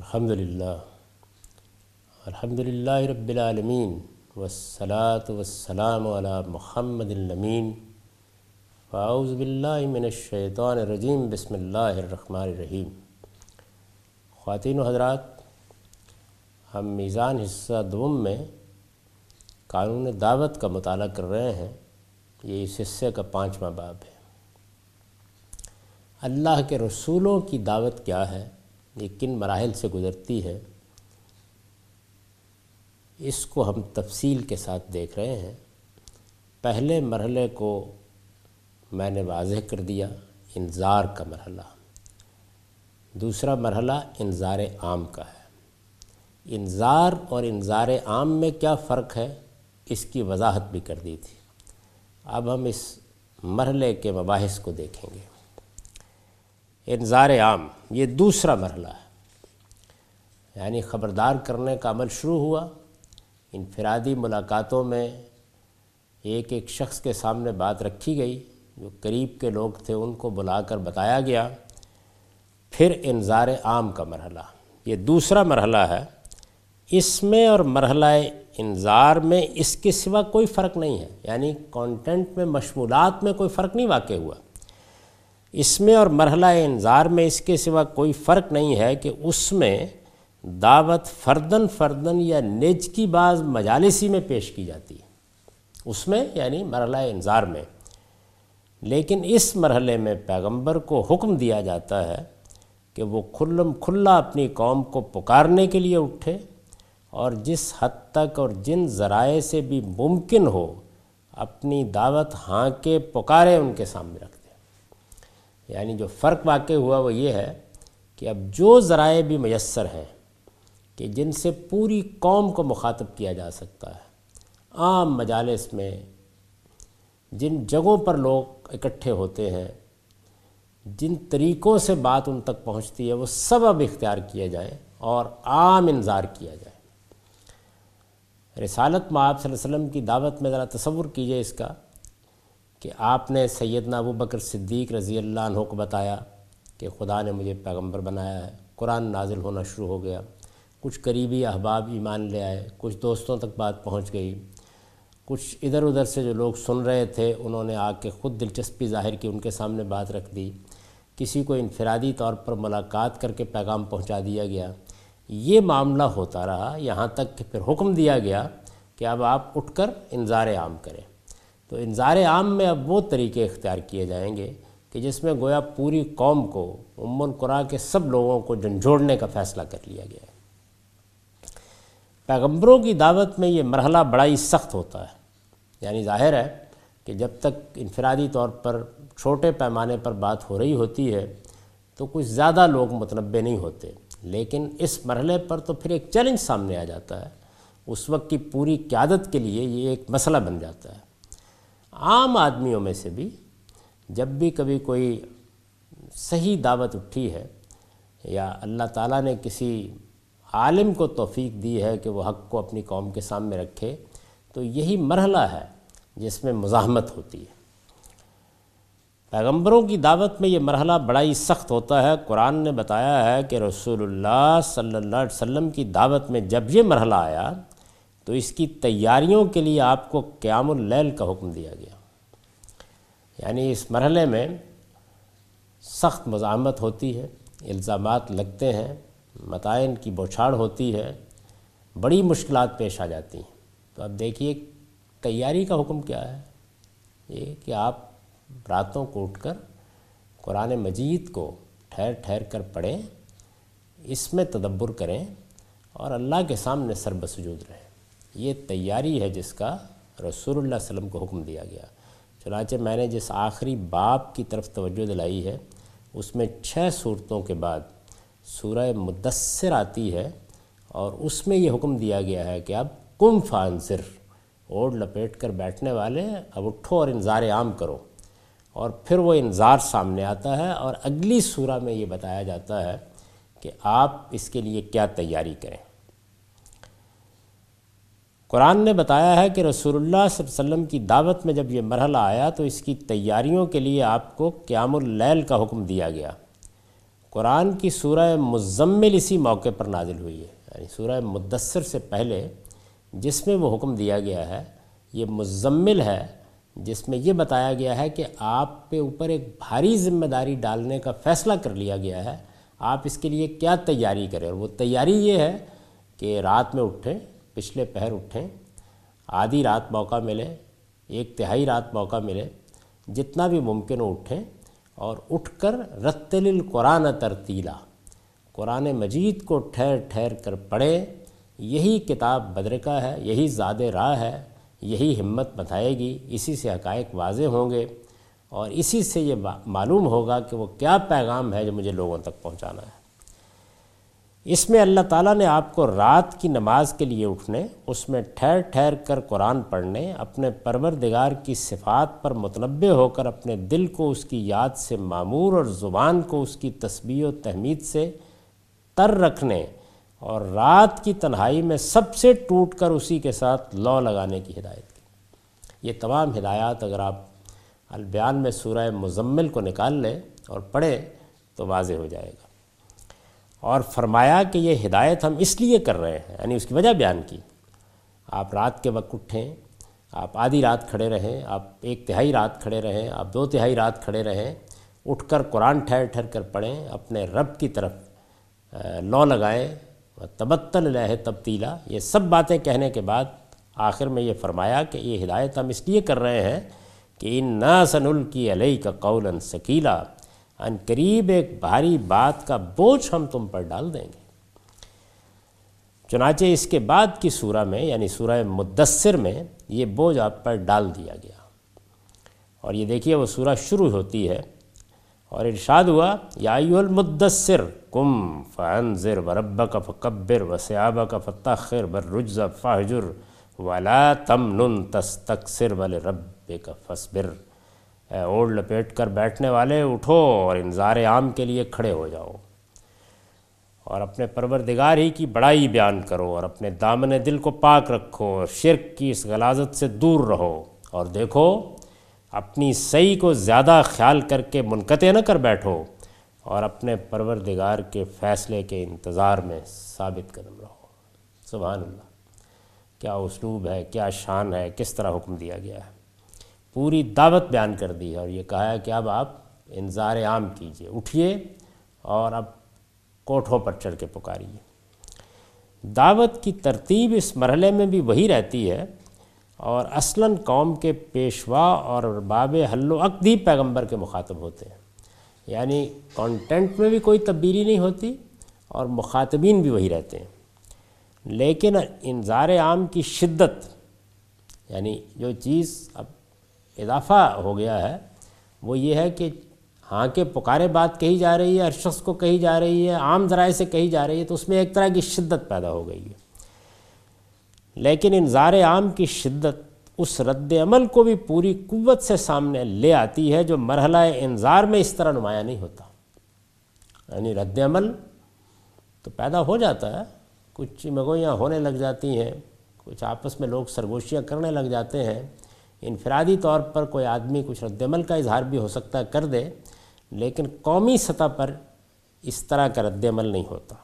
الحمدللہ رب العالمین والصلاة والسلام علی محمد الامین فاعوذ باللہ من الشیطان الرجیم بسم اللہ الرحمن الرحیم۔ خواتین و حضرات، ہم میزان حصہ دوم میں قانون دعوت کا مطالعہ کر رہے ہیں۔ یہ اس حصے کا 5واں باب ہے۔ اللہ کے رسولوں کی دعوت کیا ہے، یہ کن مراحل سے گزرتی ہے، اس کو ہم تفصیل کے ساتھ دیکھ رہے ہیں۔ پہلے مرحلے کو میں نے واضح کر دیا، انذار کا مرحلہ۔ دوسرا مرحلہ انذار عام کا ہے۔ انذار اور انذار عام میں کیا فرق ہے، اس کی وضاحت بھی کر دی تھی۔ اب ہم اس مرحلے کے مباحث کو دیکھیں گے۔ انذار عام یہ دوسرا مرحلہ ہے، یعنی خبردار کرنے کا عمل شروع ہوا۔ انفرادی ملاقاتوں میں ایک ایک شخص کے سامنے بات رکھی گئی، جو قریب کے لوگ تھے ان کو بلا کر بتایا گیا۔ پھر انذار عام کا مرحلہ، یہ دوسرا مرحلہ ہے۔ اس میں اور مرحلہ انذار میں اس کے سوا کوئی فرق نہیں ہے، یعنی کانٹینٹ میں، مشمولات میں کوئی فرق نہیں واقع ہوا۔ اس میں اور مرحلہ انذار میں اس کے سوا کوئی فرق نہیں ہے کہ اس میں دعوت فردن یا نج کی بعض مجالسی میں پیش کی جاتی ہے، اس میں یعنی مرحلہ انذار میں۔ لیکن اس مرحلے میں پیغمبر کو حکم دیا جاتا ہے کہ وہ کھلا اپنی قوم کو پکارنے کے لیے اٹھے، اور جس حد تک اور جن ذرائع سے بھی ممکن ہو اپنی دعوت ہاں کے پکارے ان کے سامنے رکھ دے۔ یعنی جو فرق واقع ہوا وہ یہ ہے کہ اب جو ذرائع بھی میسر ہیں کہ جن سے پوری قوم کو مخاطب کیا جا سکتا ہے، عام مجالس میں جن جگہوں پر لوگ اکٹھے ہوتے ہیں، جن طریقوں سے بات ان تک پہنچتی ہے، وہ سب اب اختیار کیے جائیں اور عام انذار کیا جائے۔ رسالت میں آپ صلی اللہ علیہ وسلم کی دعوت میں ذرا تصور کیجئے اس کا کہ آپ نے سیدنا ابوبکر صدیق رضی اللہ عنہ کو بتایا کہ خدا نے مجھے پیغمبر بنایا ہے، قرآن نازل ہونا شروع ہو گیا، کچھ قریبی احباب ایمان لے آئے، کچھ دوستوں تک بات پہنچ گئی، کچھ ادھر ادھر سے جو لوگ سن رہے تھے انہوں نے آ کے خود دلچسپی ظاہر کی، ان کے سامنے بات رکھ دی، کسی کو انفرادی طور پر ملاقات کر کے پیغام پہنچا دیا گیا۔ یہ معاملہ ہوتا رہا یہاں تک کہ پھر حکم دیا گیا کہ اب آپ اٹھ کر انذار عام کریں۔ تو انذار عام میں اب وہ طریقے اختیار کیے جائیں گے کہ جس میں گویا پوری قوم کو، القریٰ کے سب لوگوں کو جھنجھوڑنے کا فیصلہ کر لیا گیا ہے۔ پیغمبروں کی دعوت میں یہ مرحلہ بڑا ہی سخت ہوتا ہے، یعنی ظاہر ہے کہ جب تک انفرادی طور پر چھوٹے پیمانے پر بات ہو رہی ہوتی ہے تو کچھ زیادہ لوگ متنبع نہیں ہوتے، لیکن اس مرحلے پر تو پھر ایک چیلنج سامنے آ جاتا ہے۔ اس وقت کی پوری قیادت کے لیے یہ ایک مسئلہ بن جاتا ہے۔ عام آدمیوں میں سے بھی جب بھی کبھی کوئی صحیح دعوت اٹھی ہے یا اللہ تعالیٰ نے کسی عالم کو توفیق دی ہے کہ وہ حق کو اپنی قوم کے سامنے رکھے، تو یہی مرحلہ ہے جس میں مزاحمت ہوتی ہے۔ پیغمبروں کی دعوت میں یہ مرحلہ بڑا ہی سخت ہوتا ہے۔ قرآن نے بتایا ہے کہ رسول اللہ صلی اللہ علیہ وسلم کی دعوت میں جب یہ مرحلہ آیا تو اس کی تیاریوں کے لیے آپ کو قیام اللیل کا حکم دیا گیا۔ یعنی اس مرحلے میں سخت مزاحمت ہوتی ہے، الزامات لگتے ہیں، متائن کی بوچھاڑ ہوتی ہے، بڑی مشکلات پیش آ جاتی ہیں۔ تو اب دیکھیے تیاری کا حکم کیا ہے، یہ کہ آپ راتوں کو اٹھ کر قرآن مجید کو ٹھہر ٹھہر کر پڑھیں، اس میں تدبر کریں اور اللہ کے سامنے سر بسجود رہیں۔ یہ تیاری ہے جس کا رسول اللہ صلی اللہ علیہ وسلم کو حکم دیا گیا۔ چنانچہ میں نے جس آخری باب کی طرف توجہ دلائی ہے اس میں 6 صورتوں کے بعد سورہ مدثر آتی ہے، اور اس میں یہ حکم دیا گیا ہے کہ اب قم فانذر، اوڑھ لپیٹ کر بیٹھنے والے اب اٹھو اور انذار عام کرو۔ اور پھر وہ انذار سامنے آتا ہے، اور اگلی سورہ میں یہ بتایا جاتا ہے کہ آپ اس کے لیے کیا تیاری کریں۔ قرآن نے بتایا ہے کہ رسول اللہ صلی اللہ علیہ وسلم کی دعوت میں جب یہ مرحلہ آیا تو اس کی تیاریوں کے لیے آپ کو قیام اللیل کا حکم دیا گیا۔ قرآن کی سورہ مزمل اسی موقع پر نازل ہوئی ہے، یعنی سورہ مدثر سے پہلے جس میں وہ حکم دیا گیا ہے یہ مزمل ہے، جس میں یہ بتایا گیا ہے کہ آپ پہ اوپر ایک بھاری ذمہ داری ڈالنے کا فیصلہ کر لیا گیا ہے، آپ اس کے لیے کیا تیاری کریں۔ اور وہ تیاری یہ ہے کہ رات میں اٹھیں، پچھلے پہر اٹھیں، آدھی رات موقع ملے، ایک تہائی رات موقع ملے، جتنا بھی ممکن ہو اٹھیں اور اٹھ کر رتل القرآن ترتیلا، قرآن مجید کو ٹھہر ٹھہر کر پڑھیں۔ یہی کتاب بدرکہ ہے، یہی زاد راہ ہے، یہی ہمت بتائے گی، اسی سے حقائق واضح ہوں گے اور اسی سے یہ معلوم ہوگا کہ وہ کیا پیغام ہے جو مجھے لوگوں تک پہنچانا ہے۔ اس میں اللہ تعالیٰ نے آپ کو رات کی نماز کے لیے اٹھنے، اس میں ٹھہر ٹھہر کر قرآن پڑھنے، اپنے پروردگار کی صفات پر متنبہ ہو کر اپنے دل کو اس کی یاد سے معمور اور زبان کو اس کی تسبیح و تحمید سے تر رکھنے اور رات کی تنہائی میں سب سے ٹوٹ کر اسی کے ساتھ لو لگانے کی ہدایت کی۔ یہ تمام ہدایات اگر آپ البیان میں سورہ مزمل کو نکال لیں اور پڑھیں تو واضح ہو جائے گا۔ اور فرمایا کہ یہ ہدایت ہم اس لیے کر رہے ہیں، یعنی اس کی وجہ بیان کی۔ آپ رات کے وقت اٹھیں، آپ آدھی رات کھڑے رہیں، آپ ایک تہائی رات کھڑے رہیں، آپ دو تہائی رات کھڑے رہیں، اٹھ کر قرآن ٹھہر ٹھہر کر پڑھیں، اپنے رب کی طرف لو لگائیں، تبتل الیہ تبتیلا۔ یہ سب باتیں کہنے کے بعد آخر میں یہ فرمایا کہ یہ ہدایت ہم اس لیے کر رہے ہیں کہ انا سنلقی علیک قولا ثقیلا، ان قریب ایک بھاری بات کا بوجھ ہم تم پر ڈال دیں گے۔ چنانچہ اس کے بعد کی سورہ میں یعنی سورہ مدثر میں یہ بوجھ آپ پر ڈال دیا گیا، اور یہ دیکھیے وہ سورہ شروع ہوتی ہے اور ارشاد ہوا یا ایھا المدثر قم فانذر وربک فکبر وثیابک فطہر والرجز فاہجر ولا تمنن تستکثر ولربک فاصبر۔ اے اوڑھ لپیٹ کر بیٹھنے والے اٹھو اور انذار عام کے لیے کھڑے ہو جاؤ اور اپنے پروردگار ہی کی بڑائی بیان کرو اور اپنے دامن دل کو پاک رکھو اور شرک کی اس غلاظت سے دور رہو، اور دیکھو اپنی صحیح کو زیادہ خیال کر کے منقطع نہ کر بیٹھو اور اپنے پروردگار کے فیصلے کے انتظار میں ثابت قدم رہو۔ سبحان اللہ، کیا اسلوب ہے، کیا شان ہے، کس طرح حکم دیا گیا ہے۔ پوری دعوت بیان کر دی ہے اور یہ کہا ہے کہ اب آپ انذار عام کیجئے، اٹھیے اور اب کوٹھوں پر چڑھ کے پکاریے۔ دعوت کی ترتیب اس مرحلے میں بھی وہی رہتی ہے، اور اصلاً قوم کے پیشوا اور باب حل و عقد ہی پیغمبر کے مخاطب ہوتے ہیں، یعنی کانٹینٹ میں بھی کوئی تبدیلی نہیں ہوتی اور مخاطبین بھی وہی رہتے ہیں، لیکن انذار عام کی شدت، یعنی جو چیز اب اضافہ ہو گیا ہے وہ یہ ہے کہ ہاں کہ پکارے بات کہی جا رہی ہے، ہر شخص کو کہی جا رہی ہے، عام ذرائع سے کہی جا رہی ہے، تو اس میں ایک طرح کی شدت پیدا ہو گئی ہے۔ لیکن انذار عام کی شدت اس رد عمل کو بھی پوری قوت سے سامنے لے آتی ہے جو مرحلہ انذار میں اس طرح نمایاں نہیں ہوتا۔ یعنی رد عمل تو پیدا ہو جاتا ہے، کچھ مگویاں ہونے لگ جاتی ہیں، کچھ آپس میں لوگ سرگوشیاں کرنے لگ جاتے ہیں، انفرادی طور پر کوئی آدمی کچھ رد عمل کا اظہار بھی ہو سکتا ہے کر دے، لیکن قومی سطح پر اس طرح کا رد عمل نہیں ہوتا۔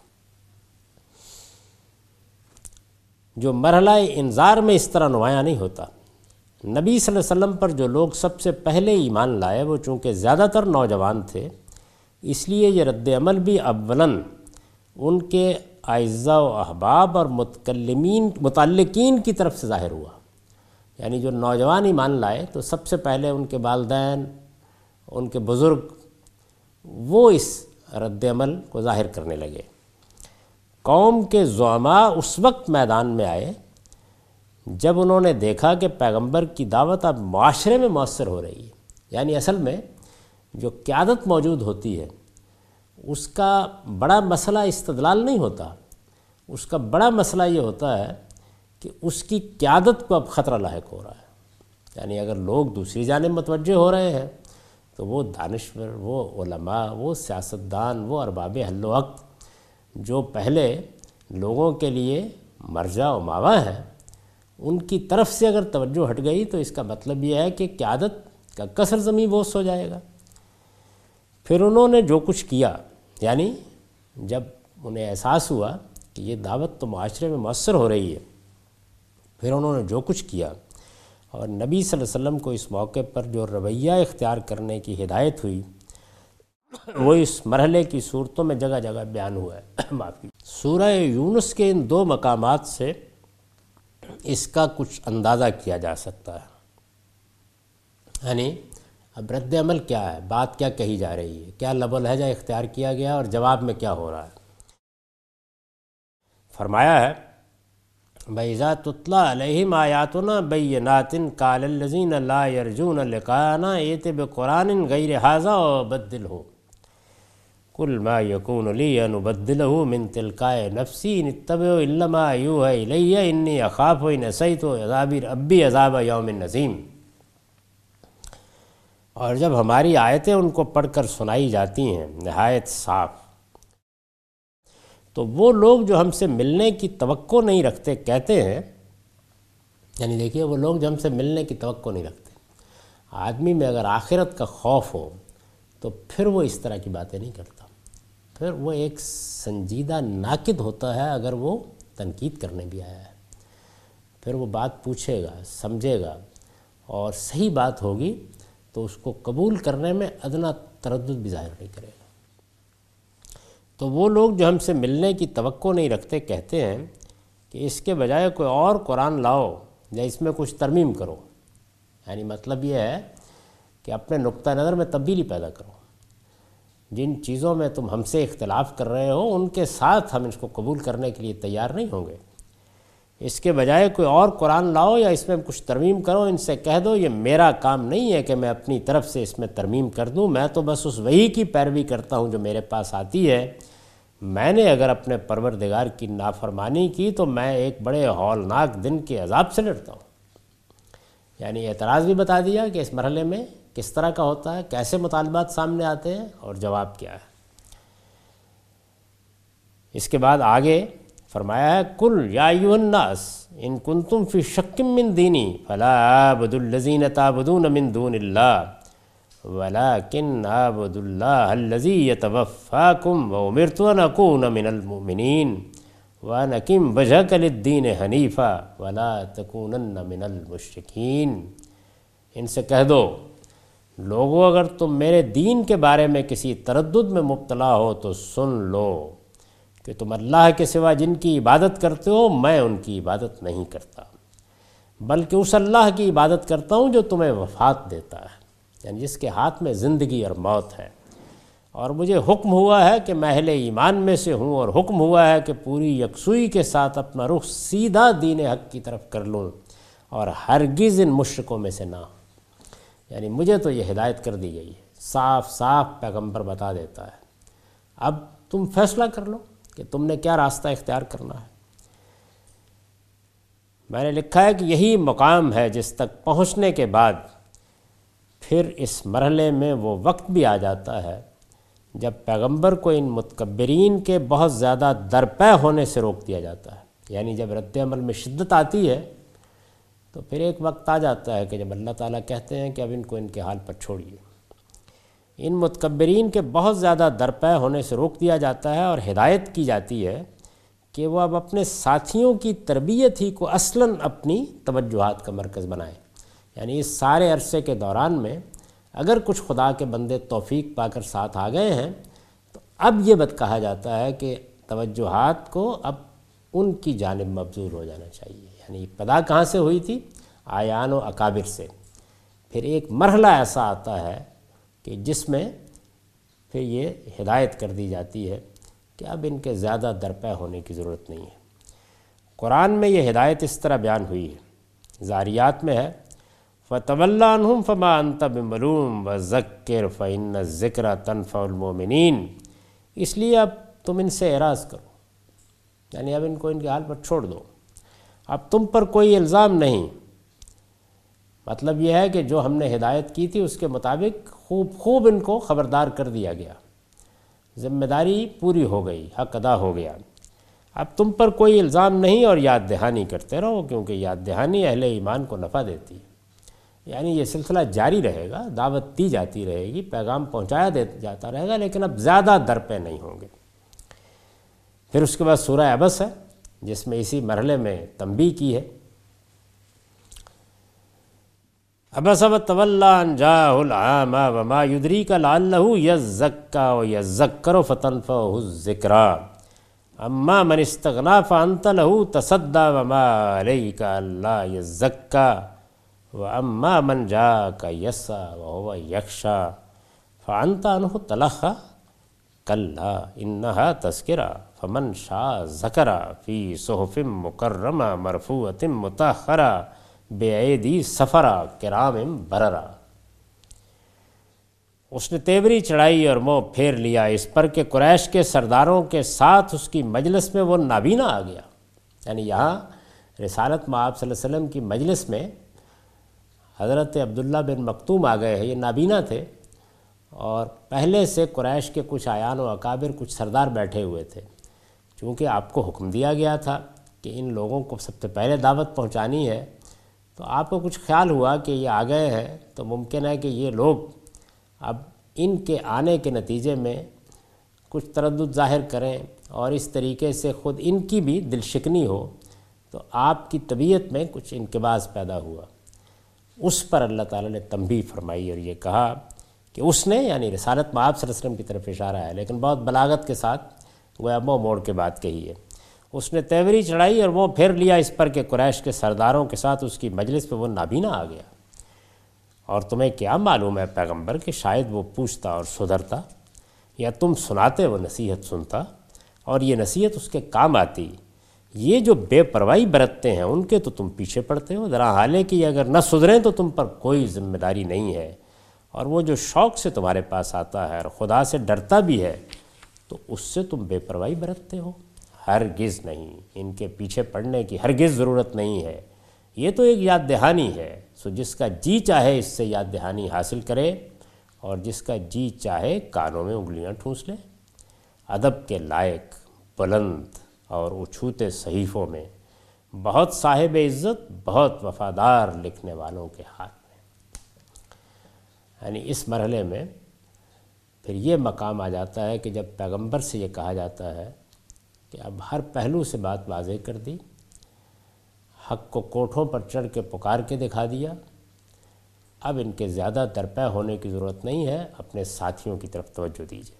جو مرحلہ انذار میں اس طرح نمایاں نہیں ہوتا۔ نبی صلی اللہ علیہ وسلم پر جو لوگ سب سے پہلے ایمان لائے وہ چونکہ زیادہ تر نوجوان تھے، اس لیے یہ رد عمل بھی اولاً ان کے اعزاء و احباب اور متعلقین کی طرف سے ظاہر ہوا۔ یعنی جو نوجوان ایمان لائے تو سب سے پہلے ان کے والدین، ان کے بزرگ، وہ اس رد عمل کو ظاہر کرنے لگے۔ قوم کے زعماء اس وقت میدان میں آئے جب انہوں نے دیکھا کہ پیغمبر کی دعوت اب معاشرے میں مؤثر ہو رہی ہے۔ یعنی اصل میں جو قیادت موجود ہوتی ہے اس کا بڑا مسئلہ استدلال نہیں ہوتا، اس کا بڑا مسئلہ یہ ہوتا ہے کہ اس کی قیادت کو اب خطرہ لاحق ہو رہا ہے۔ یعنی اگر لوگ دوسری جانب متوجہ ہو رہے ہیں تو وہ دانشور، وہ علماء، وہ سیاستدان، وہ ارباب حل و عقد جو پہلے لوگوں کے لیے مرجع و ماوا ہیں، ان کی طرف سے اگر توجہ ہٹ گئی تو اس کا مطلب یہ ہے کہ قیادت کا کسر زمیں بوس ہو جائے گا۔ پھر انہوں نے جو کچھ کیا، یعنی جب انہیں احساس ہوا کہ یہ دعوت تو معاشرے میں مؤثر ہو رہی ہے، پھر انہوں نے جو کچھ کیا اور نبی صلی اللہ علیہ وسلم کو اس موقع پر جو رویہ اختیار کرنے کی ہدایت ہوئی وہ اس مرحلے کی صورتوں میں جگہ جگہ بیان ہوا ہے۔ معافی۔ سورہ یونس کے ان 2 مقامات سے اس کا کچھ اندازہ کیا جا سکتا ہے، یعنی اب رد عمل کیا ہے، بات کیا کہی جا رہی ہے، کیا لب و لہجہ اختیار کیا گیا اور جواب میں کیا ہو رہا ہے۔ فرمایا ہے وَإِذَا تُتْلَىٰ عَلَيْهِمْ آيَاتُنَا بَيِّنَاتٍ قَالَ الَّذِينَ لَا يَرْجُونَ لِقَاءَنَا ائْتِ بِقُرْآنٍ غَيْرِ هَٰذَا وَبَدِّلْهُ قُلْ مَا يَكُونُ لِي أَنْ أُبَدِّلَهُ مِنْ تِلْقَاءِ نَفْسِي إِنْ أَتَّبِعُ إِلَّا مَا يُوحَىٰ إِلَيَّ إِنِّي أَخَافُ إِنْ عَصَيْتُ رَبِّي عَذَابَ يَوْمٍ عَظِيمٍ۔ اور جب ہماری آیتیں ان کو پڑھ کر سنائی جاتی ہیں نہایت صاف، تو وہ لوگ جو ہم سے ملنے کی توقع نہیں رکھتے کہتے ہیں، یعنی دیکھیے وہ لوگ جو ہم سے ملنے کی توقع نہیں رکھتے، آدمی میں اگر آخرت کا خوف ہو تو پھر وہ اس طرح کی باتیں نہیں کرتا، پھر وہ ایک سنجیدہ ناقد ہوتا ہے۔ اگر وہ تنقید کرنے بھی آیا ہے پھر وہ بات پوچھے گا، سمجھے گا، اور صحیح بات ہوگی تو اس کو قبول کرنے میں ادنا تردد بھی ظاہر نہیں کرے گا۔ تو وہ لوگ جو ہم سے ملنے کی توقع نہیں رکھتے کہتے ہیں کہ اس کے بجائے کوئی اور قرآن لاؤ یا اس میں کچھ ترمیم کرو، یعنی مطلب یہ ہے کہ اپنے نقطہ نظر میں تبدیلی پیدا کرو، جن چیزوں میں تم ہم سے اختلاف کر رہے ہو ان کے ساتھ ہم اس کو قبول کرنے کے لیے تیار نہیں ہوں گے، اس کے بجائے کوئی اور قرآن لاؤ یا اس میں کچھ ترمیم کرو۔ ان سے کہہ دو یہ میرا کام نہیں ہے کہ میں اپنی طرف سے اس میں ترمیم کر دوں، میں تو بس اس وحی کی پیروی کرتا ہوں جو میرے پاس آتی ہے۔ میں نے اگر اپنے پروردگار کی نافرمانی کی تو میں ایک بڑے ہولناک دن کے عذاب سے ڈرتا ہوں۔ یعنی اعتراض بھی بتا دیا کہ اس مرحلے میں کس طرح کا ہوتا ہے، کیسے مطالبات سامنے آتے ہیں اور جواب کیا ہے۔ اس کے بعد آگے فرمایا ہے قُلْ يَا أَيُّهَا النَّاسُ إِن كُنتُمْ فِي شَكٍّ مِّن دِينِي فَلَا أَعْبُدُ الَّذِينَ تَعْبُدُونَ مِن دُونِ اللَّهِ وَلَٰكِنْ أَعْبُدُ اللَّهَ الَّذِي يَتَوَفَّاكُمْ وَأُمِرْتُ أَنْ أَكُونَ مِنَ الْمُؤْمِنِينَ وَأَنْ أَقِمْ وَجْهَكَ لِلدِّينِ حَنِيفًا وَلَا تَكُونَنَّ مِنَ الْمُشْرِكِينَ۔ ان سے کہہ دو لوگو اگر تم میرے دین کے بارے میں کسی تردد میں مبتلا ہو تو سن لو کہ تم اللہ کے سوا جن کی عبادت کرتے ہو میں ان کی عبادت نہیں کرتا، بلکہ اس اللہ کی عبادت کرتا ہوں جو تمہیں وفات دیتا ہے، یعنی جس کے ہاتھ میں زندگی اور موت ہے۔ اور مجھے حکم ہوا ہے کہ میں اہل ایمان میں سے ہوں، اور حکم ہوا ہے کہ پوری یکسوئی کے ساتھ اپنا رخ سیدھا دین حق کی طرف کر لوں اور ہرگز ان مشرکوں میں سے نہ ہوں۔ یعنی مجھے تو یہ ہدایت کر دی گئی ہے، صاف صاف پیغمبر بتا دیتا ہے، اب تم فیصلہ کر لو کہ تم نے کیا راستہ اختیار کرنا ہے۔ میں نے لکھا ہے کہ یہی مقام ہے جس تک پہنچنے کے بعد پھر اس مرحلے میں وہ وقت بھی آ جاتا ہے جب پیغمبر کو ان متکبرین کے بہت زیادہ درپے ہونے سے روک دیا جاتا ہے۔ یعنی جب رد عمل میں شدت آتی ہے تو پھر ایک وقت آ جاتا ہے کہ جب اللہ تعالیٰ کہتے ہیں کہ اب ان کو ان کے حال پر چھوڑیے۔ ان متکبرین کے بہت زیادہ درپے ہونے سے روک دیا جاتا ہے اور ہدایت کی جاتی ہے کہ وہ اب اپنے ساتھیوں کی تربیت ہی کو اصلاً اپنی توجہات کا مرکز بنائیں۔ یعنی اس سارے عرصے کے دوران میں اگر کچھ خدا کے بندے توفیق پا کر ساتھ آ گئے ہیں تو اب یہ بات کہا جاتا ہے کہ توجہات کو اب ان کی جانب مبذول ہو جانا چاہیے۔ یعنی ابتدا کہاں سے ہوئی تھی؟ آیان و اکابر سے۔ پھر ایک مرحلہ ایسا آتا ہے کہ جس میں پھر یہ ہدایت کر دی جاتی ہے کہ اب ان کے زیادہ درپے ہونے کی ضرورت نہیں ہے۔ قرآن میں یہ ہدایت اس طرح بیان ہوئی ہے، زاریات میں ہے فَتَوَلَّ عَنْهُمْ فَمَا أَنْتَ بِمَلُومٍ وَذَكِّرْ فَإِنَّ الذِّكْرَ تَنفَعُ الْمُؤْمِنِينَ۔ اس لیے اب تم ان سے اعراض کرو، یعنی اب ان کو ان کے حال پر چھوڑ دو، اب تم پر کوئی الزام نہیں۔ مطلب یہ ہے کہ جو ہم نے ہدایت کی تھی اس کے مطابق خوب ان کو خبردار کر دیا گیا، ذمہ داری پوری ہو گئی، حق ادا ہو گیا۔ اب تم پر کوئی الزام نہیں اور یاد دہانی کرتے رہو، کیونکہ یاد دہانی اہل ایمان کو نفع دیتی ہے۔ یعنی یہ سلسلہ جاری رہے گا، دعوت دی جاتی رہے گی، پیغام پہنچایا جاتا رہے گا، لیکن اب زیادہ درپے نہیں ہوں گے۔ پھر اس کے بعد سورہ عبس ہے جس میں اسی مرحلے میں تنبیہ کی ہے۔ عبس وتولی ان جاءہ الأعمی وما یدریک لعلہ یزکی ویذکر فتنفعہ الذکریٰ اما من استغنی فانت لہ تصدی وما علیک الا یزکی واما من جاءک یسعی وہو یخشی فانت عنہ تلہی کلا انہا تذکرہ فمن شاء ذکرہ فی صحف مکرمہ مرفوعۃ مطہرہ بِأَیْدِی سفرہ کرام بررہ۔ اس نے تیوری چڑھائی اور منہ پھیر لیا اس پر کہ قریش کے سرداروں کے ساتھ اس کی مجلس میں وہ نابینا آ گیا۔ یعنی یہاں رسالت مآب صلی اللہ علیہ وسلم کی مجلس میں حضرت عبداللہ بن مکتوم آ گئے ہیں، یہ نابینا تھے، اور پہلے سے قریش کے کچھ اعیان و اکابر، کچھ سردار بیٹھے ہوئے تھے۔ چونکہ آپ کو حکم دیا گیا تھا کہ ان لوگوں کو سب سے پہلے دعوت پہنچانی ہے، تو آپ کو کچھ خیال ہوا کہ یہ آ گئے ہیں تو ممکن ہے کہ یہ لوگ اب ان کے آنے کے نتیجے میں کچھ تردد ظاہر کریں اور اس طریقے سے خود ان کی بھی دل شکنی ہو، تو آپ کی طبیعت میں کچھ انقباض پیدا ہوا۔ اس پر اللہ تعالیٰ نے تنبیہ فرمائی اور یہ کہا کہ اس نے، یعنی رسالت مآب صلی اللہ علیہ وسلم کی طرف اشارہ ہے، لیکن بہت بلاغت کے ساتھ گویا منہ موڑ کے بات کہی ہے۔ اس نے تیوری چڑھائی اور وہ پھیر لیا اس پر کہ قریش کے سرداروں کے ساتھ اس کی مجلس پہ وہ نابینا آ گیا۔ اور تمہیں کیا معلوم ہے پیغمبر کہ شاید وہ پوچھتا اور سدھرتا، یا تم سناتے وہ نصیحت سنتا اور یہ نصیحت اس کے کام آتی۔ یہ جو بے پرواہی برتتے ہیں ان کے تو تم پیچھے پڑتے ہو، ذرا حالے کہ اگر نہ سدھریں تو تم پر کوئی ذمہ داری نہیں ہے، اور وہ جو شوق سے تمہارے پاس آتا ہے اور خدا سے ڈرتا بھی ہے تو اس سے تم بے پرواہی برتتے ہو۔ ہرگز نہیں، ان کے پیچھے پڑنے کی ہرگز ضرورت نہیں ہے، یہ تو ایک یاد دہانی ہے۔ سو جس کا جی چاہے اس سے یاد دہانی حاصل کرے، اور جس کا جی چاہے کانوں میں انگلیاں ٹھونس لے۔ ادب کے لائق، بلند اور اچھوتے صحیفوں میں، بہت صاحب عزت، بہت وفادار لکھنے والوں کے ہاتھ میں۔ یعنی اس مرحلے میں پھر یہ مقام آ جاتا ہے کہ جب پیغمبر سے یہ کہا جاتا ہے کہ اب ہر پہلو سے بات واضح کر دی، حق کو کوٹھوں پر چڑھ کے پکار کے دکھا دیا، اب ان کے زیادہ درپے ہونے کی ضرورت نہیں ہے، اپنے ساتھیوں کی طرف توجہ دیجیے۔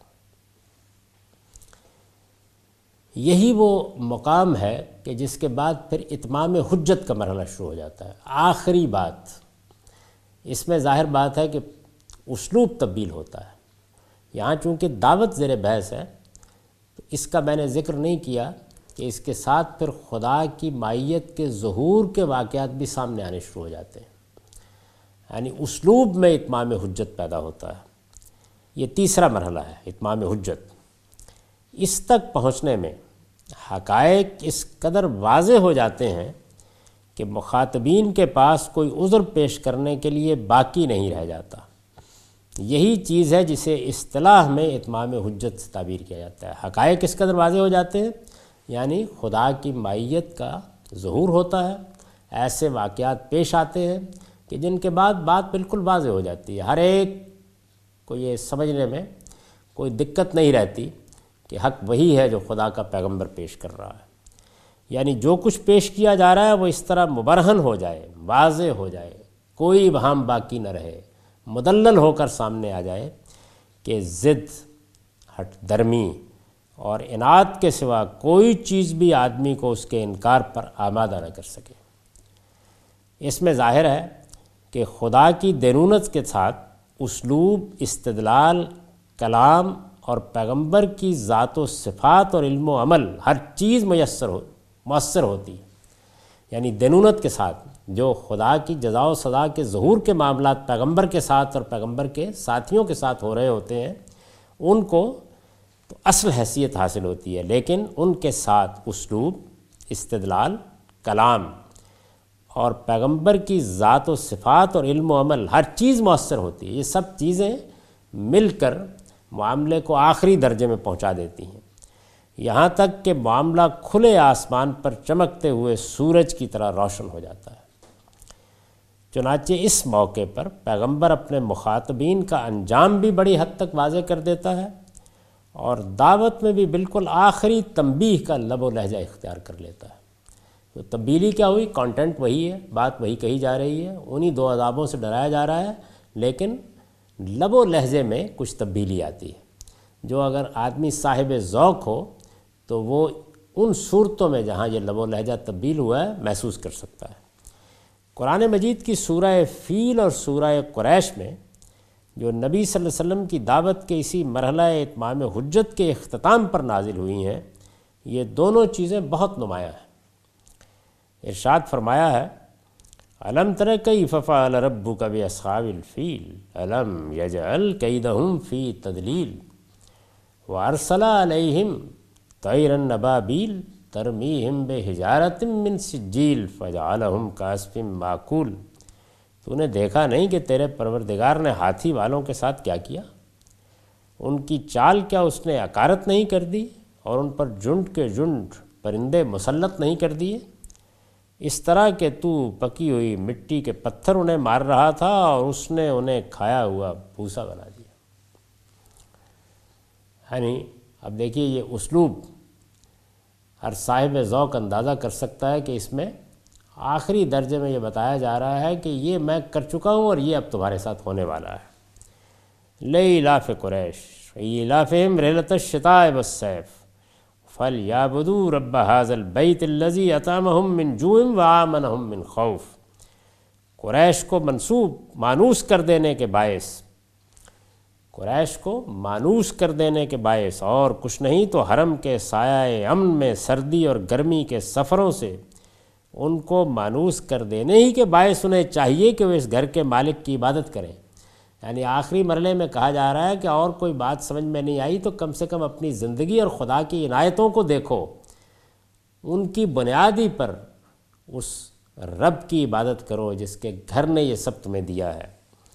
یہی وہ مقام ہے کہ جس کے بعد پھر اتمام حجت کا مرحلہ شروع ہو جاتا ہے، آخری بات۔ اس میں ظاہر بات ہے کہ اسلوب تبدیل ہوتا ہے۔ یہاں چونکہ دعوت زیر بحث ہے تو اس کا میں نے ذکر نہیں کیا کہ اس کے ساتھ پھر خدا کی مائیت کے ظہور کے واقعات بھی سامنے آنے شروع ہو جاتے ہیں، یعنی اسلوب میں اتمام حجت پیدا ہوتا ہے۔ یہ تیسرا مرحلہ ہے، اتمام حجت۔ اس تک پہنچنے میں حقائق اس قدر واضح ہو جاتے ہیں کہ مخاطبین کے پاس کوئی عذر پیش کرنے کے لیے باقی نہیں رہ جاتا۔ یہی چیز ہے جسے اصطلاح میں اتمام حجت سے تعبیر کیا جاتا ہے۔ حقائق اس قدر واضح ہو جاتے ہیں، یعنی خدا کی مائیت کا ظہور ہوتا ہے، ایسے واقعات پیش آتے ہیں کہ جن کے بعد بات بالکل واضح ہو جاتی ہے، ہر ایک کو یہ سمجھنے میں کوئی دقت نہیں رہتی کہ حق وہی ہے جو خدا کا پیغمبر پیش کر رہا ہے۔ یعنی جو کچھ پیش کیا جا رہا ہے وہ اس طرح مبرہن ہو جائے، واضح ہو جائے، کوئی ابہام باقی نہ رہے، مدلل ہو کر سامنے آ جائے کہ ضد، ہٹ درمی اور اناد کے سوا کوئی چیز بھی آدمی کو اس کے انکار پر آمادہ نہ کر سکے۔ اس میں ظاہر ہے کہ خدا کی دینونت کے ساتھ اسلوب، استدلال، کلام اور پیغمبر کی ذات و صفات اور علم و عمل ہر چیز مؤثر ہوتی ہے۔ یعنی دینونت کے ساتھ جو خدا کی جزا و سزا کے ظہور کے معاملات پیغمبر کے ساتھ اور پیغمبر کے ساتھیوں کے ساتھ ہو رہے ہوتے ہیں، ان کو تو اصل حیثیت حاصل ہوتی ہے، لیکن ان کے ساتھ اسلوب، استدلال، کلام اور پیغمبر کی ذات و صفات اور علم و عمل ہر چیز مؤثر ہوتی ہے۔ یہ سب چیزیں مل کر معاملے کو آخری درجے میں پہنچا دیتی ہیں، یہاں تک کہ معاملہ کھلے آسمان پر چمکتے ہوئے سورج کی طرح روشن ہو جاتا ہے۔ چنانچہ اس موقع پر پیغمبر اپنے مخاطبین کا انجام بھی بڑی حد تک واضح کر دیتا ہے اور دعوت میں بھی بالکل آخری تنبیہ کا لب و لہجہ اختیار کر لیتا ہے۔ تو تبدیلی کیا ہوئی؟ کانٹینٹ وہی ہے، بات وہی کہی جا رہی ہے، انہی دو عذابوں سے ڈرایا جا رہا ہے، لیکن لب و لہجے میں کچھ تبدیلی آتی ہے، جو اگر آدمی صاحب ذوق ہو تو وہ ان صورتوں میں جہاں یہ لب و لہجہ تبدیل ہوا ہے محسوس کر سکتا ہے۔ قرآن مجید کی سورہ فیل اور سورہ قریش میں جو نبی صلی اللہ علیہ وسلم کی دعوت کے اسی مرحلہ اتمام حجت کے اختتام پر نازل ہوئی ہیں، یہ دونوں چیزیں بہت نمایاں ہیں۔ ارشاد فرمایا ہے، الم تر کیف فعل ربک باصحاب الفیل الم یجعل کیدہم فی تضلیل وارسل علیہم طیرا ابابیل ترمیہم بحجارۃ من سجیل فجعلہم کعصف مأکول۔ تو نے دیکھا نہیں کہ تیرے پروردگار نے ہاتھی والوں کے ساتھ کیا کیا؟ ان کی چال کیا اس نے عکارت نہیں کر دی اور ان پر جھنڈ کے جھنڈ پرندے مسلط نہیں کر دیے؟ اس طرح کہ تو پکی ہوئی مٹی کے پتھر انہیں مار رہا تھا اور اس نے انہیں کھایا ہوا بھوسا بنا دیا۔ یعنی اب دیکھیے یہ اسلوب ہر صاحب ذوق اندازہ کر سکتا ہے کہ اس میں آخری درجے میں یہ بتایا جا رہا ہے کہ یہ میں کر چکا ہوں اور یہ اب تمہارے ساتھ ہونے والا ہے۔ لإیلاف قریش ایلافہم رحلۃ الشتاء والصیف فلیعبدوا رب ھذا البیت الذی اطعمہم من جوع وآمنہم من خوف۔ قریش کو مانوس کر دینے کے باعث اور کچھ نہیں تو حرم کے سایہ امن میں سردی اور گرمی کے سفروں سے ان کو مانوس کر دینے ہی کے باعث انہیں چاہیے کہ وہ اس گھر کے مالک کی عبادت کریں۔ یعنی آخری مرحلے میں کہا جا رہا ہے کہ اور کوئی بات سمجھ میں نہیں آئی تو کم سے کم اپنی زندگی اور خدا کی عنایتوں کو دیکھو، ان کی بنیادی پر اس رب کی عبادت کرو جس کے گھر نے یہ سب تمہیں دیا ہے۔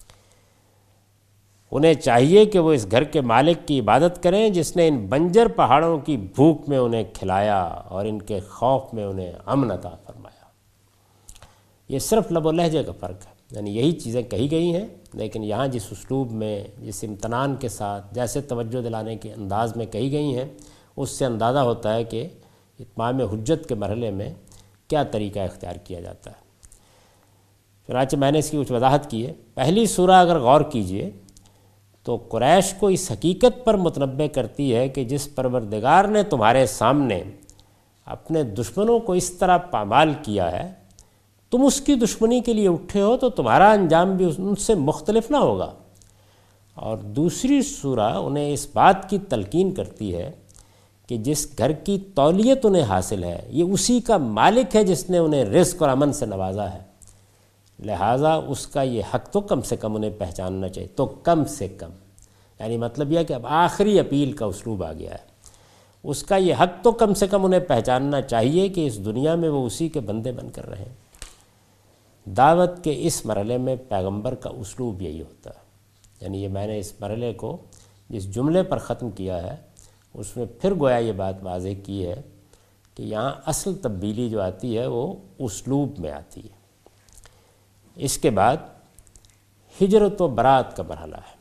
انہیں چاہیے کہ وہ اس گھر کے مالک کی عبادت کریں جس نے ان بنجر پہاڑوں کی بھوک میں انہیں کھلایا اور ان کے خوف میں انہیں امن عطا فرمایا۔ یہ صرف لب و لہجے کا فرق ہے، یعنی یہی چیزیں کہی گئی ہیں، لیکن یہاں جس اسلوب میں، جس امتنان کے ساتھ، جیسے توجہ دلانے کے انداز میں کہی گئی ہیں، اس سے اندازہ ہوتا ہے کہ اتمام حجت کے مرحلے میں کیا طریقہ اختیار کیا جاتا ہے۔ چنانچہ میں نے اس کی کچھ وضاحت کی ہے۔ پہلی سورہ اگر غور کیجئے تو قریش کو اس حقیقت پر متنبہ کرتی ہے کہ جس پروردگار نے تمہارے سامنے اپنے دشمنوں کو اس طرح پامال کیا ہے، تم اس کی دشمنی کے لیے اٹھے ہو تو تمہارا انجام بھی ان سے مختلف نہ ہوگا۔ اور دوسری سورہ انہیں اس بات کی تلقین کرتی ہے کہ جس گھر کی تولیت انہیں حاصل ہے یہ اسی کا مالک ہے جس نے انہیں رزق اور امن سے نوازا ہے، لہٰذا اس کا یہ حق تو کم سے کم انہیں پہچاننا چاہیے، تو کم سے کم، یعنی مطلب یہ کہ اب آخری اپیل کا اسلوب آ گیا ہے، اس کا یہ حق تو کم سے کم انہیں پہچاننا چاہیے کہ اس دنیا میں وہ اسی کے بندے بن کر رہیں۔ دعوت کے اس مرحلے میں پیغمبر کا اسلوب یہی ہوتا ہے، یعنی یہ میں نے اس مرحلے کو جس جملے پر ختم کیا ہے اس میں پھر گویا یہ بات واضح کی ہے کہ یہاں اصل تبدیلی جو آتی ہے وہ اسلوب میں آتی ہے۔ اس کے بعد ہجرت و برات کا مرحلہ ہے،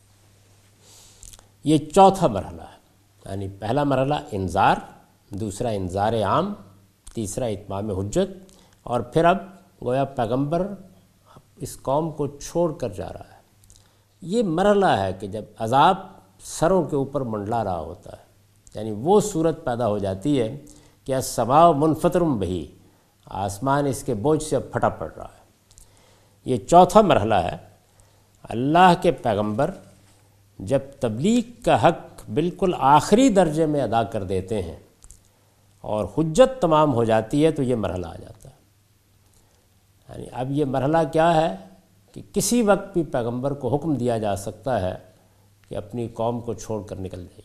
یہ چوتھا مرحلہ ہے، یعنی پہلا مرحلہ انذار، دوسرا انذار عام، تیسرا اتمام حجت، اور پھر اب گویا پیغمبر اس قوم کو چھوڑ کر جا رہا ہے۔ یہ مرحلہ ہے کہ جب عذاب سروں کے اوپر منڈلا رہا ہوتا ہے، یعنی وہ صورت پیدا ہو جاتی ہے کہ السماء منفطر بہ، آسمان اس کے بوجھ سے اب پھٹا پڑ رہا ہے۔ یہ چوتھا مرحلہ ہے۔ اللہ کے پیغمبر جب تبلیغ کا حق بالکل آخری درجے میں ادا کر دیتے ہیں اور حجت تمام ہو جاتی ہے تو یہ مرحلہ آ جاتا ہے۔ یعنی اب یہ مرحلہ کیا ہے کہ کسی وقت بھی پیغمبر کو حکم دیا جا سکتا ہے کہ اپنی قوم کو چھوڑ کر نکل جائیے۔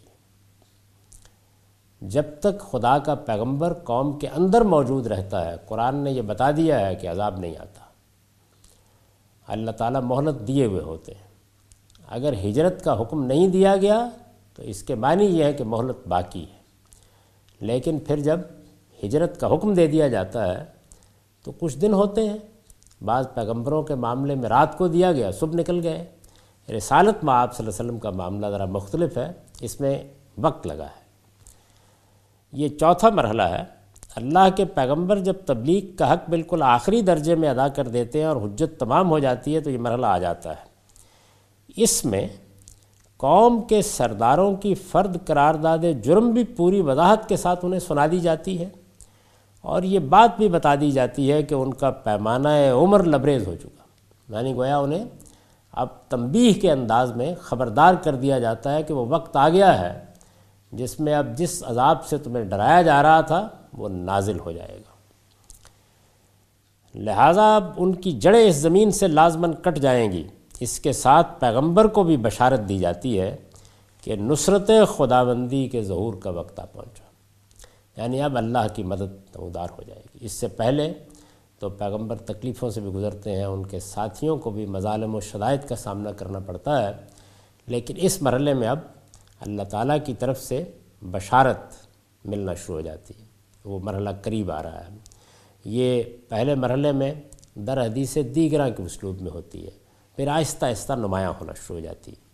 جب تک خدا کا پیغمبر قوم کے اندر موجود رہتا ہے، قرآن نے یہ بتا دیا ہے کہ عذاب نہیں آتا، اللہ تعالیٰ مہلت دیے ہوئے ہوتے ہیں۔ اگر ہجرت کا حکم نہیں دیا گیا تو اس کے معنی یہ ہے کہ مہلت باقی ہے، لیکن پھر جب ہجرت کا حکم دے دیا جاتا ہے تو کچھ دن ہوتے ہیں، بعض پیغمبروں کے معاملے میں رات کو دیا گیا، صبح نکل گئے۔ رسالت میں آپ صلی اللہ علیہ وسلم کا معاملہ ذرا مختلف ہے، اس میں وقت لگا ہے۔ یہ چوتھا مرحلہ ہے۔ اللہ کے پیغمبر جب تبلیغ کا حق بالکل آخری درجے میں ادا کر دیتے ہیں اور حجت تمام ہو جاتی ہے تو یہ مرحلہ آ جاتا ہے۔ اس میں قوم کے سرداروں کی فرد قرارداد جرم بھی پوری وضاحت کے ساتھ انہیں سنا دی جاتی ہے، اور یہ بات بھی بتا دی جاتی ہے کہ ان کا پیمانہ عمر لبریز ہو چکا، یعنی گویا انہیں اب تنبیہ کے انداز میں خبردار کر دیا جاتا ہے کہ وہ وقت آ گیا ہے جس میں اب جس عذاب سے تمہیں ڈرایا جا رہا تھا وہ نازل ہو جائے گا، لہٰذا اب ان کی جڑیں اس زمین سے لازماً کٹ جائیں گی۔ اس کے ساتھ پیغمبر کو بھی بشارت دی جاتی ہے کہ نصرت خداوندی کے ظہور کا وقت آ پہنچا، یعنی اب اللہ کی مدد نمودار ہو جائے گی۔ اس سے پہلے تو پیغمبر تکلیفوں سے بھی گزرتے ہیں، ان کے ساتھیوں کو بھی مظالم و شدائد کا سامنا کرنا پڑتا ہے، لیکن اس مرحلے میں اب اللہ تعالیٰ کی طرف سے بشارت ملنا شروع ہو جاتی ہے، وہ مرحلہ قریب آ رہا ہے۔ یہ پہلے مرحلے میں در حدیث دیگراں کے اسلوب میں ہوتی ہے، پھر آہستہ آہستہ نمایاں ہونا شروع ہو جاتی ہے۔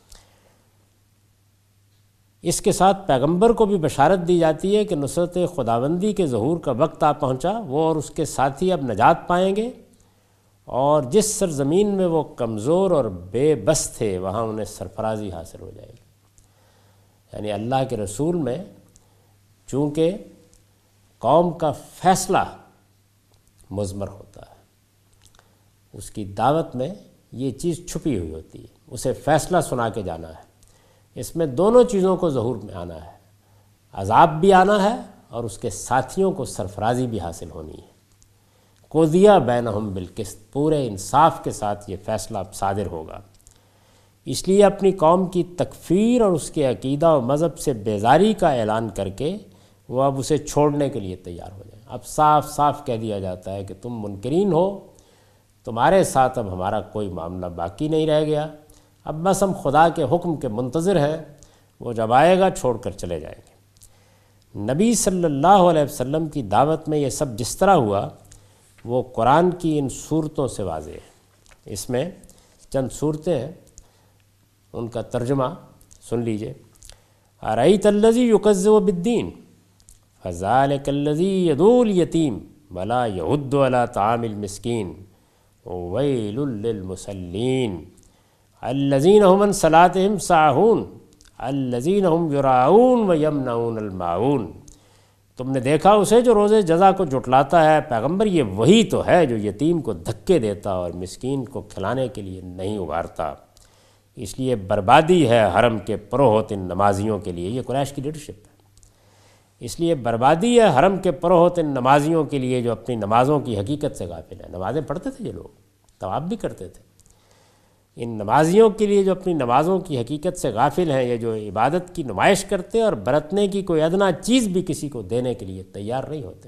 اس کے ساتھ پیغمبر کو بھی بشارت دی جاتی ہے کہ نصرت خداوندی کے ظہور کا وقت آ پہنچا، وہ اور اس کے ساتھی اب نجات پائیں گے، اور جس سرزمین میں وہ کمزور اور بے بس تھے وہاں انہیں سرفرازی حاصل ہو جائے گی۔ یعنی اللہ کے رسول میں چونکہ قوم کا فیصلہ مضمر ہوتا ہے، اس کی دعوت میں یہ چیز چھپی ہوئی ہوتی ہے، اسے فیصلہ سنا کے جانا ہے۔ اس میں دونوں چیزوں کو ظہور میں آنا ہے، عذاب بھی آنا ہے اور اس کے ساتھیوں کو سرفرازی بھی حاصل ہونی ہے۔ قضی بینہم بالقسط، پورے انصاف کے ساتھ یہ فیصلہ اب صادر ہوگا۔ اس لیے اپنی قوم کی تکفیر اور اس کے عقیدہ و مذہب سے بیزاری کا اعلان کر کے وہ اب اسے چھوڑنے کے لیے تیار ہو جائیں۔ اب صاف صاف کہہ دیا جاتا ہے کہ تم منکرین ہو، تمہارے ساتھ اب ہمارا کوئی معاملہ باقی نہیں رہ گیا، اب بس ہم خدا کے حکم کے منتظر ہیں، وہ جب آئے گا چھوڑ کر چلے جائیں گے۔ نبی صلی اللہ علیہ وسلم کی دعوت میں یہ سب جس طرح ہوا وہ قرآن کی ان صورتوں سے واضح ہے۔ اس میں چند صورتیں ہیں، ان کا ترجمہ سن لیجئے۔ ارأیت الذی یکذب بالدین فذلک الذی یدعو الیتیم ولا یحض علی طعام المسکین ویل للمصلین الذین هم عن صلاتهم ساہون الذین هم یراؤون ویمنعون الماعون۔ تم نے دیکھا اسے جو روز جزا کو جھٹلاتا ہے، پیغمبر یہ وہی تو ہے جو یتیم کو دھکے دیتا اور مسکین کو کھلانے کے لیے نہیں ابھارتا۔ اس لیے بربادی ہے حرم کے پروہتن نمازیوں کے لیے، یہ قریش کی لیڈرشپ ہے۔ اس لیے بربادی ہے حرم کے پروہتن نمازیوں کے لیے جو اپنی نمازوں کی حقیقت سے غافل ہیں۔ نمازیں پڑھتے تھے یہ لوگ، طواف بھی کرتے تھے۔ ان نمازیوں کے لیے جو اپنی نمازوں کی حقیقت سے غافل ہیں، یہ جو عبادت کی نمائش کرتے اور برتنے کی کوئی ادنا چیز بھی کسی کو دینے کے لیے تیار نہیں ہوتے۔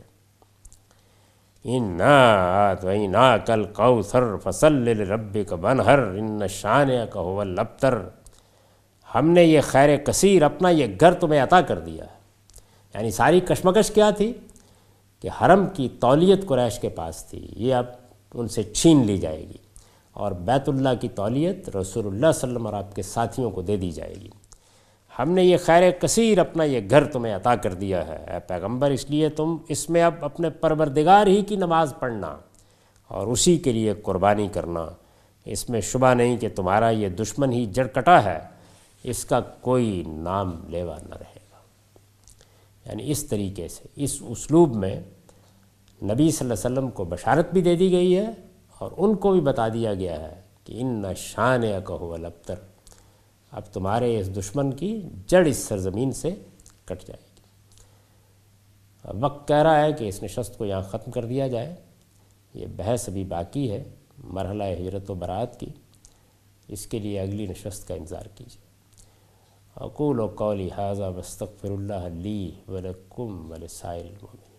اِنَّا أَعْطَيْنَاكَ الْكَوْثَرَ فَصَلِّ لِرَبِّكَ وَانْحَرْ إِنَّ شَانِئَكَ هُوَ الْأَبْتَرُ۔ ہم نے یہ خیر کثیر اپنا یہ گھر تمہیں عطا کر دیا ہے۔ یعنی ساری کشمکش کیا تھی کہ حرم کی تولیت قریش کے پاس تھی، یہ اب ان سے چھین لی جائے گی، اور بیت اللہ کی تولیت رسول اللہ صلی اللہ علیہ وسلم اور آپ کے ساتھیوں کو دے دی جائے گی۔ ہم نے یہ خیر کثیر اپنا یہ گھر تمہیں عطا کر دیا ہے اے پیغمبر، اس لیے تم اس میں اب اپنے پروردگار ہی کی نماز پڑھنا اور اسی کے لیے قربانی کرنا۔ اس میں شبہ نہیں کہ تمہارا یہ دشمن ہی جڑ کٹا ہے، اس کا کوئی نام لیوا نہ رہے گا۔ یعنی اس طریقے سے اس اسلوب میں نبی صلی اللہ علیہ وسلم کو بشارت بھی دے دی گئی ہے اور ان کو بھی بتا دیا گیا ہے کہ ان شانئک ھو الابتر، اب تمہارے اس دشمن کی جڑ اس سرزمین سے کٹ جائے گی۔ وقت کہہ رہا ہے کہ اس نشست کو یہاں ختم کر دیا جائے، یہ بحث ابھی باقی ہے مرحلہ ہجرت و برات کی، اس کے لیے اگلی نشست کا انتظار کیجیے۔ اقول قولی ھذا واستغفر اللہ لی ولکم ولسائر المؤمنین۔